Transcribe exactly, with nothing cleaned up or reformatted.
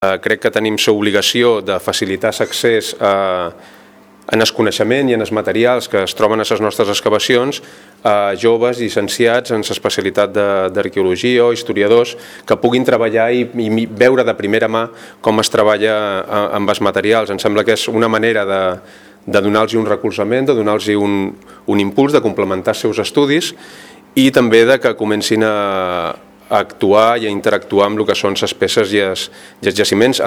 Crec que tenim l'obligació de facilitar l'accés a en el coneixement i en els materials que es troben a les nostres excavacions a joves llicenciats en l'especialitat d'arqueologia o historiadors que puguin treballar i, i veure de primera mà com es treballa amb els materials. Em sembla que és una manera de, de donar-los un recolzament, de donar-los un, un impuls, de complementar els seus estudis i també de que comencin a, a actuar i a interactuar amb el que són les peces i els, i els jaciments.